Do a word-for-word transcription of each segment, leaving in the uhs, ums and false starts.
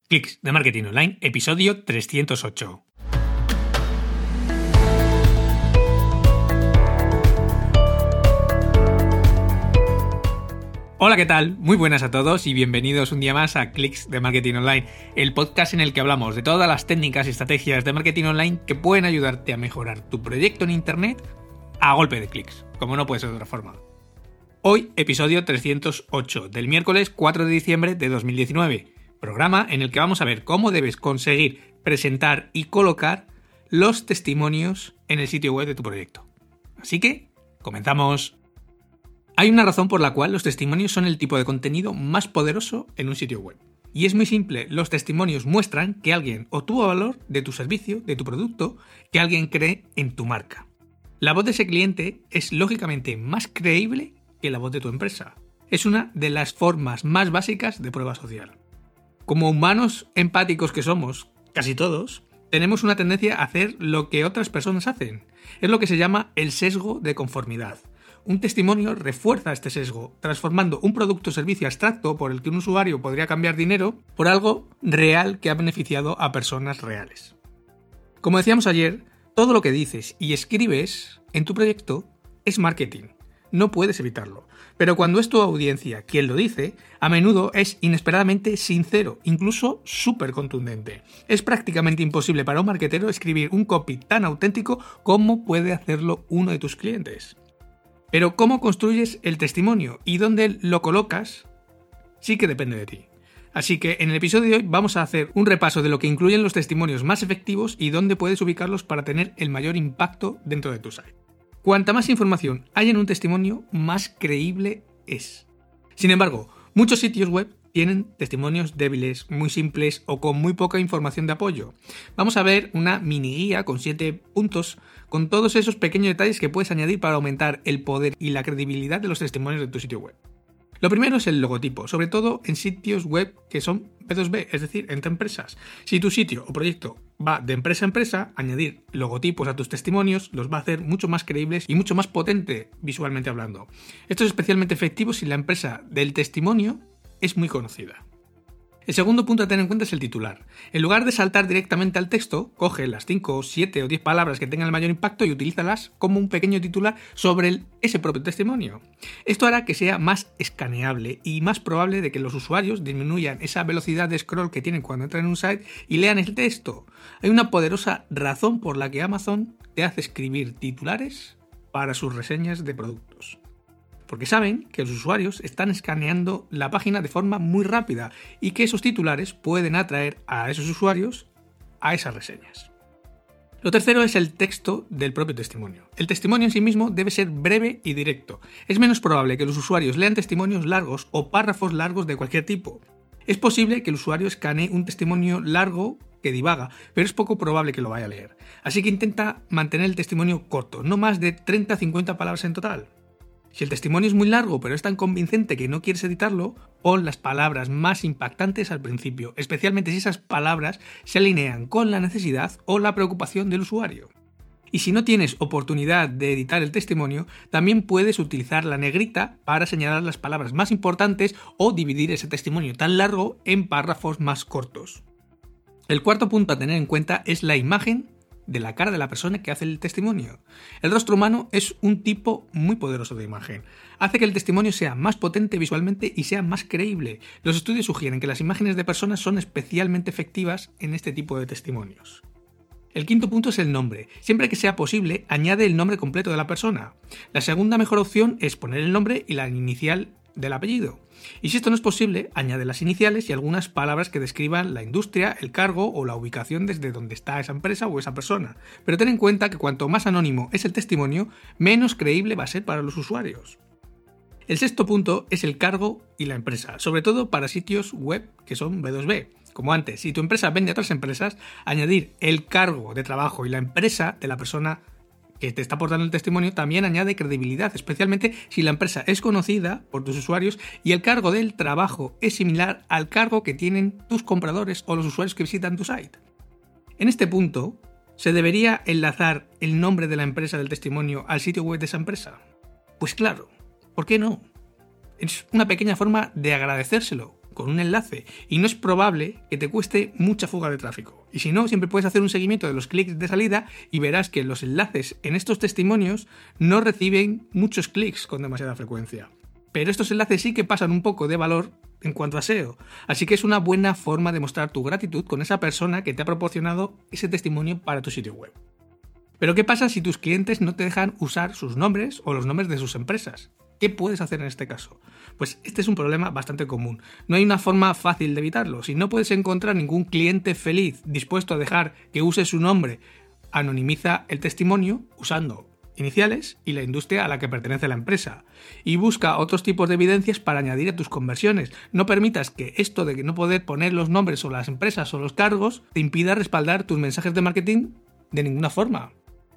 Clics de Marketing Online, episodio trescientos ocho. Hola, ¿qué tal? Muy buenas a todos y bienvenidos un día más a Clics de Marketing Online, el podcast en el que hablamos de todas las técnicas y estrategias de marketing online que pueden ayudarte a mejorar tu proyecto en Internet a golpe de clics, como no puede ser de otra forma. Hoy, episodio trescientos ocho, del miércoles cuatro de diciembre de dos mil diecinueve, programa en el que vamos a ver cómo debes conseguir presentar y colocar los testimonios en el sitio web de tu proyecto. Así que, comenzamos. Hay una razón por la cual los testimonios son el tipo de contenido más poderoso en un sitio web. Y es muy simple, los testimonios muestran que alguien obtuvo valor de tu servicio, de tu producto, que alguien cree en tu marca. La voz de ese cliente es lógicamente más creíble que la voz de tu empresa. Es una de las formas más básicas de prueba social. Como humanos empáticos que somos, casi todos, tenemos una tendencia a hacer lo que otras personas hacen. Es lo que se llama el sesgo de conformidad. Un testimonio refuerza este sesgo, transformando un producto o servicio abstracto por el que un usuario podría cambiar dinero por algo real que ha beneficiado a personas reales. Como decíamos ayer, todo lo que dices y escribes en tu proyecto es marketing. No puedes evitarlo. Pero cuando es tu audiencia quien lo dice, a menudo es inesperadamente sincero, incluso súper contundente. Es prácticamente imposible para un marketero escribir un copy tan auténtico como puede hacerlo uno de tus clientes. Pero cómo construyes el testimonio y dónde lo colocas sí que depende de ti. Así que en el episodio de hoy vamos a hacer un repaso de lo que incluyen los testimonios más efectivos y dónde puedes ubicarlos para tener el mayor impacto dentro de tu site. Cuanta más información hay en un testimonio, más creíble es. Sin embargo, muchos sitios web tienen testimonios débiles, muy simples o con muy poca información de apoyo. Vamos a ver una mini guía con siete puntos con todos esos pequeños detalles que puedes añadir para aumentar el poder y la credibilidad de los testimonios de tu sitio web. Lo primero es el logotipo, sobre todo en sitios web que son B dos B, es decir, entre empresas. Si tu sitio o proyecto va de empresa a empresa, añadir logotipos a tus testimonios los va a hacer mucho más creíbles y mucho más potente visualmente hablando. Esto es especialmente efectivo si la empresa del testimonio es muy conocida. El segundo punto a tener en cuenta es el titular. En lugar de saltar directamente al texto, coge las cinco, siete o diez palabras que tengan el mayor impacto y utilízalas como un pequeño titular sobre el, ese propio testimonio. Esto hará que sea más escaneable y más probable de que los usuarios disminuyan esa velocidad de scroll que tienen cuando entran en un site y lean el texto. Hay una poderosa razón por la que Amazon te hace escribir titulares para sus reseñas de productos. Porque saben que los usuarios están escaneando la página de forma muy rápida y que esos titulares pueden atraer a esos usuarios a esas reseñas. Lo tercero es el texto del propio testimonio. El testimonio en sí mismo debe ser breve y directo. Es menos probable que los usuarios lean testimonios largos o párrafos largos de cualquier tipo. Es posible que el usuario escanee un testimonio largo que divaga, pero es poco probable que lo vaya a leer. Así que intenta mantener el testimonio corto, no más de treinta a cincuenta palabras en total. Si el testimonio es muy largo pero es tan convincente que no quieres editarlo, pon las palabras más impactantes al principio, especialmente si esas palabras se alinean con la necesidad o la preocupación del usuario. Y si no tienes oportunidad de editar el testimonio, también puedes utilizar la negrita para señalar las palabras más importantes o dividir ese testimonio tan largo en párrafos más cortos. El cuarto punto a tener en cuenta es la imagen de la cara de la persona que hace el testimonio. El rostro humano es un tipo muy poderoso de imagen. Hace que el testimonio sea más potente visualmente y sea más creíble. Los estudios sugieren que las imágenes de personas son especialmente efectivas en este tipo de testimonios. El quinto punto es el nombre. Siempre que sea posible, añade el nombre completo de la persona. La segunda mejor opción es poner el nombre y la inicial del apellido. Y si esto no es posible, añade las iniciales y algunas palabras que describan la industria, el cargo o la ubicación desde donde está esa empresa o esa persona. Pero ten en cuenta que cuanto más anónimo es el testimonio, menos creíble va a ser para los usuarios. El sexto punto es el cargo y la empresa, sobre todo para sitios web que son B dos B. Como antes, si tu empresa vende a otras empresas, añadir el cargo de trabajo y la empresa de la persona que te está aportando el testimonio también añade credibilidad, especialmente si la empresa es conocida por tus usuarios y el cargo del trabajo es similar al cargo que tienen tus compradores o los usuarios que visitan tu site. En este punto, ¿se debería enlazar el nombre de la empresa del testimonio al sitio web de esa empresa? Pues claro, ¿por qué no? Es una pequeña forma de agradecérselo, con un enlace y no es probable que te cueste mucha fuga de tráfico. Y si no, siempre puedes hacer un seguimiento de los clics de salida y verás que los enlaces en estos testimonios no reciben muchos clics con demasiada frecuencia. Pero estos enlaces sí que pasan un poco de valor en cuanto a S E O, así que es una buena forma de mostrar tu gratitud con esa persona que te ha proporcionado ese testimonio para tu sitio web. Pero ¿qué pasa si tus clientes no te dejan usar sus nombres o los nombres de sus empresas? ¿Qué puedes hacer en este caso? Pues este es un problema bastante común. No hay una forma fácil de evitarlo. Si no puedes encontrar ningún cliente feliz dispuesto a dejar que use su nombre, anonimiza el testimonio usando iniciales y la industria a la que pertenece la empresa. Y busca otros tipos de evidencias para añadir a tus conversiones. No permitas que esto de que no poder poner los nombres o las empresas o los cargos te impida respaldar tus mensajes de marketing de ninguna forma.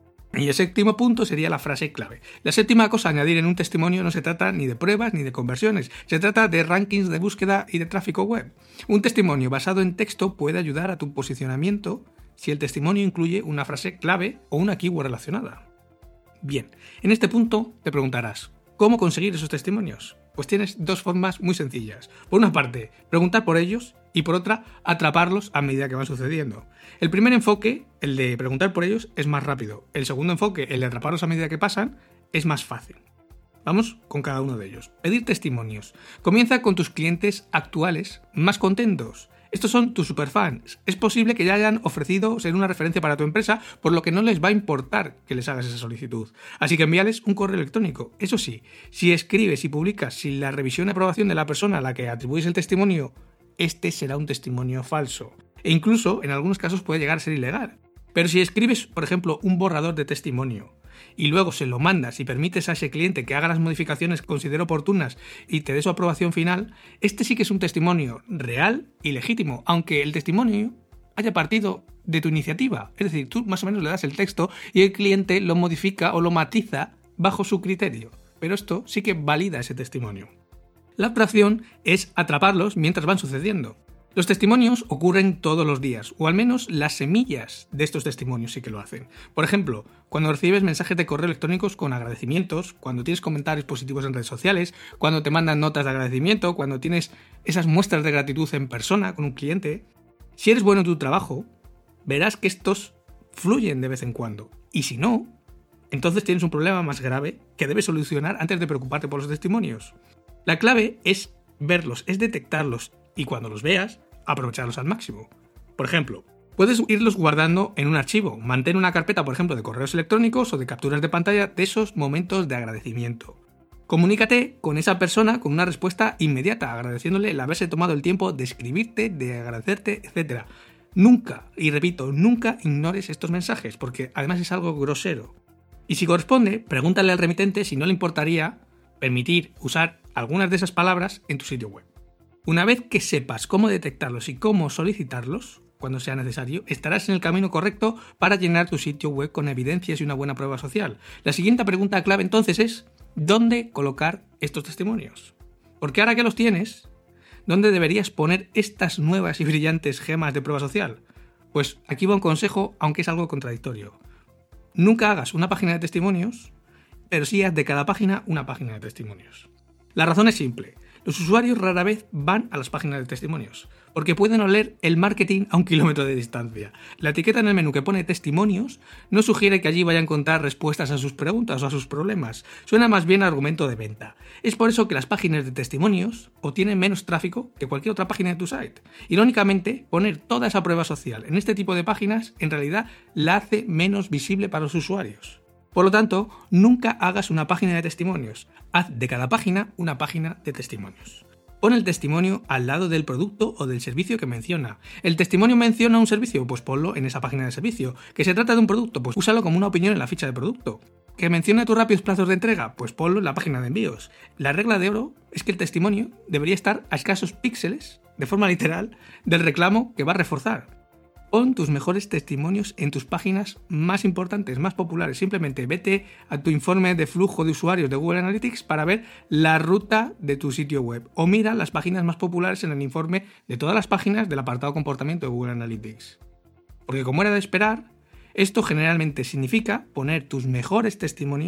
Y el séptimo punto sería la frase clave. La séptima cosa a añadir en un testimonio no se trata ni de pruebas ni de conversiones, se trata de rankings de búsqueda y de tráfico web. Un testimonio basado en texto puede ayudar a tu posicionamiento si el testimonio incluye una frase clave o una keyword relacionada. Bien, en este punto te preguntarás, ¿cómo conseguir esos testimonios? Pues tienes dos formas muy sencillas. Por una parte, preguntar por ellos y por otra, atraparlos a medida que van sucediendo. El primer enfoque, el de preguntar por ellos, es más rápido. El segundo enfoque, el de atraparlos a medida que pasan, es más fácil. Vamos con cada uno de ellos. Pedir testimonios. Comienza con tus clientes actuales más contentos. Estos son tus superfans. Es posible que ya hayan ofrecido ser una referencia para tu empresa, por lo que no les va a importar que les hagas esa solicitud. Así que envíales un correo electrónico. Eso sí, si escribes y publicas sin la revisión y aprobación de la persona a la que atribuyes el testimonio, este será un testimonio falso. E incluso, en algunos casos, puede llegar a ser ilegal. Pero si escribes, por ejemplo, un borrador de testimonio y luego se lo mandas y permites a ese cliente que haga las modificaciones que considere oportunas y te dé su aprobación final, este sí que es un testimonio real y legítimo, aunque el testimonio haya partido de tu iniciativa. Es decir, tú más o menos le das el texto y el cliente lo modifica o lo matiza bajo su criterio. Pero esto sí que valida ese testimonio. La otra opción es atraparlos mientras van sucediendo. Los testimonios ocurren todos los días, o al menos las semillas de estos testimonios sí que lo hacen. Por ejemplo, cuando recibes mensajes de correo electrónicos con agradecimientos, cuando tienes comentarios positivos en redes sociales, cuando te mandan notas de agradecimiento, cuando tienes esas muestras de gratitud en persona con un cliente. Si eres bueno en tu trabajo, verás que estos fluyen de vez en cuando. Y si no, entonces tienes un problema más grave que debes solucionar antes de preocuparte por los testimonios. La clave es verlos, es detectarlos. Y cuando los veas, aprovecharlos al máximo. Por ejemplo, puedes irlos guardando en un archivo. Mantén una carpeta, por ejemplo, de correos electrónicos o de capturas de pantalla de esos momentos de agradecimiento. Comunícate con esa persona con una respuesta inmediata, agradeciéndole el haberse tomado el tiempo de escribirte, de agradecerte, etcétera. Nunca, y repito, nunca ignores estos mensajes, porque además es algo grosero. Y si corresponde, pregúntale al remitente si no le importaría permitir usar algunas de esas palabras en tu sitio web. Una vez que sepas cómo detectarlos y cómo solicitarlos, cuando sea necesario, estarás en el camino correcto para llenar tu sitio web con evidencias y una buena prueba social. La siguiente pregunta clave entonces es, ¿dónde colocar estos testimonios? Porque ahora que los tienes, ¿dónde deberías poner estas nuevas y brillantes gemas de prueba social? Pues aquí va un consejo, aunque es algo contradictorio. Nunca hagas una página de testimonios, pero sí haz de cada página una página de testimonios. La razón es simple. Los usuarios rara vez van a las páginas de testimonios, porque pueden oler el marketing a un kilómetro de distancia. La etiqueta en el menú que pone testimonios no sugiere que allí vayan a encontrar respuestas a sus preguntas o a sus problemas. Suena más bien a argumento de venta. Es por eso que las páginas de testimonios obtienen menos tráfico que cualquier otra página de tu site. Irónicamente, poner toda esa prueba social en este tipo de páginas en realidad la hace menos visible para los usuarios. Por lo tanto, nunca hagas una página de testimonios. Haz de cada página una página de testimonios. Pon el testimonio al lado del producto o del servicio que menciona. ¿El testimonio menciona un servicio? Pues ponlo en esa página de servicio. ¿Que se trata de un producto? Pues úsalo como una opinión en la ficha de producto. ¿Que menciona tus rápidos plazos de entrega? Pues ponlo en la página de envíos. La regla de oro es que el testimonio debería estar a escasos píxeles, de forma literal, del reclamo que va a reforzar. Pon tus mejores testimonios en tus páginas más importantes, más populares. Simplemente vete a tu informe de flujo de usuarios de Google Analytics para ver la ruta de tu sitio web. O mira las páginas más populares en el informe de todas las páginas del apartado comportamiento de Google Analytics. Porque como era de esperar, esto generalmente significa poner tus mejores testimonios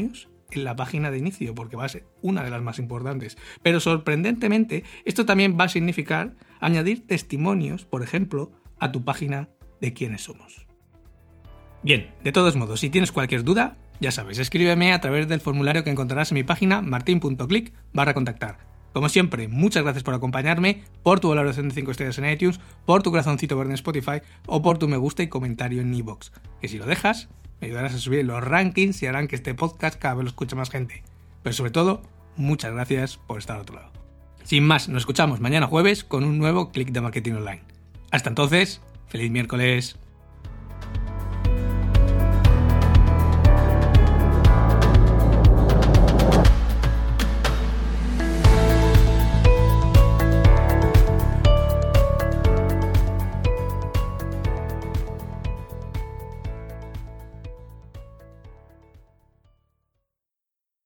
en la página de inicio, porque va a ser una de las más importantes. Pero sorprendentemente, esto también va a significar añadir testimonios, por ejemplo, a tu página de quiénes somos. Bien, de todos modos, si tienes cualquier duda, ya sabes, escríbeme a través del formulario que encontrarás en mi página martin punto click barra contactar. Como siempre, muchas gracias por acompañarme, por tu valoración de cinco estrellas en iTunes, por tu corazoncito verde en Spotify o por tu me gusta y comentario en iVoox, que si lo dejas, me ayudarás a subir los rankings y harán que este podcast cada vez lo escuche más gente. Pero sobre todo, muchas gracias por estar al otro lado. Sin más, nos escuchamos mañana jueves con un nuevo Click de Marketing Online. Hasta entonces, feliz miércoles.